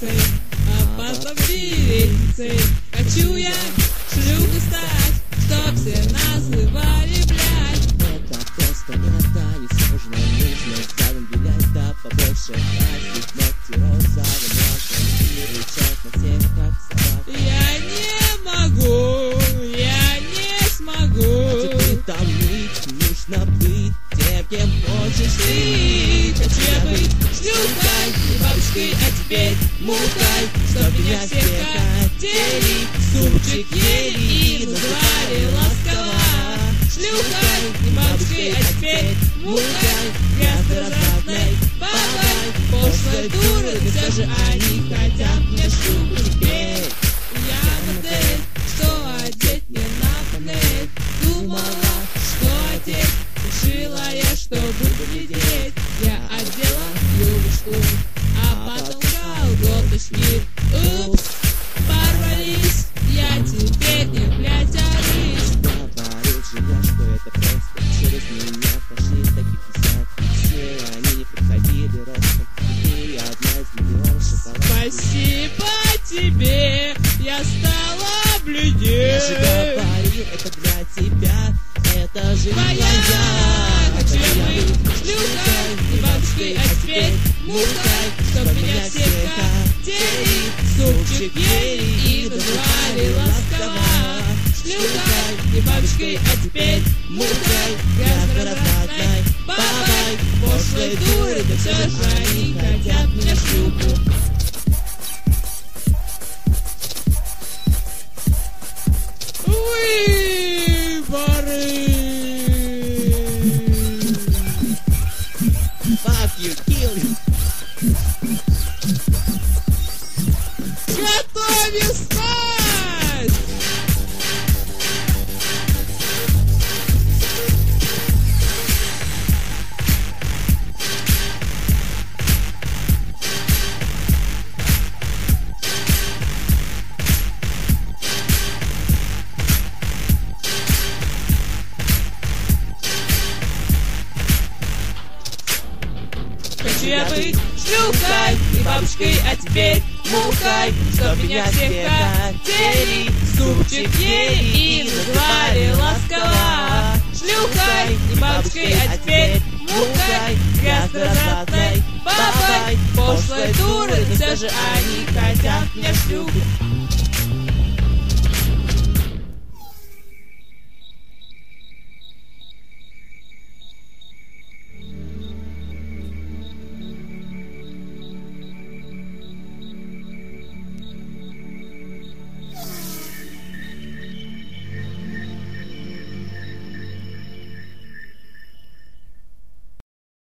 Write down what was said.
девицей, а потом беременницей. Хочу я шлюхой стать, чтоб все называли, блядь. Это просто иногда несложно, нужно задом вилять, да побольше красить ногти розовым лаком и рычать на всех, как собака. Я не могу, я не смогу. А теперь там ныть, нужно быть тем, кем хочешь ты. Хочу я быть шлюхой и бабушкой, а теперь мухой, чтоб меня все хотели, супчик ели и называли ласково. Шлюхой и бабушкой, а теперь мухой, грязно развратной бабой, пошлой дурой, но все же они хотят мне шлюху теперь. Я модель, что одеть мне на панель, думала, что одеть, решила я, что буду глядеть. Я одела юбочку, а потом колготочки. Упс, порвались, я теперь не блядь, а рысь. Говорил же я, что это просто через меня прошли таких 50. Все они приходили ростом, и одна из миллионов шоколадных. Спасибо тебе, я стала бледнее. Я же говорил, это для тебя, это же Твоя, хочу я быть шлюхой и бабушкой, а теперь мухой, чтоб меня все хотели, супчик ели и называли ласково. Шлюхой и бабушкой, а теперь мухой, грязно развратной бабой, пошлой дурой, да все же они хотят мне шлюху. Fuck you, kill you. Готовим спать! Хочу я быть шлюхой и бабушкой, а теперь мухой, чтоб меня все хотели, супчик ели и называли ласково. Шлюхой и бабушкой, а теперь мухой, грязно развратной бабой, пошлой дурой, но все же они хотят мне шлюху.